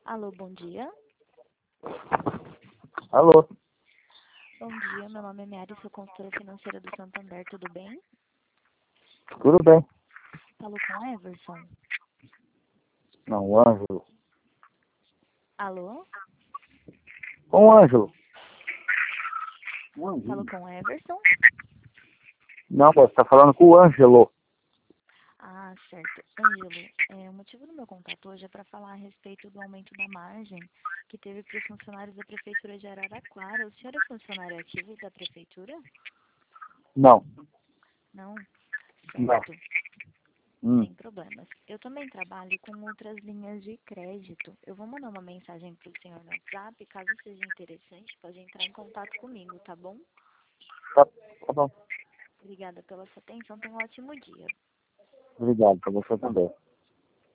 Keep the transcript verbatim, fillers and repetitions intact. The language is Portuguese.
Alô, bom dia. Alô, Bom dia, meu nome é Mary, sou consultora financeira do Santander, tudo bem? tudo bem? Falo com Everson. Não, o Ângelo. Alô? Com o Ângelo. Falo com Everson? Não, você está falando com o Ângelo. Ah, certo. Ângelo, é, o motivo do meu contato hoje é para falar a respeito do aumento da margem que teve para os funcionários da Prefeitura de Araraquara. O senhor é funcionário ativo da Prefeitura? Não, Não? não. Certo. Hum, Sem problemas. Eu também trabalho com outras linhas de crédito. Eu vou mandar uma mensagem para o senhor no WhatsApp. Caso seja interessante, pode entrar em contato comigo, tá bom? tá, tá bom. Obrigada pela sua atenção. Tenha um ótimo dia. Obrigado, para você também.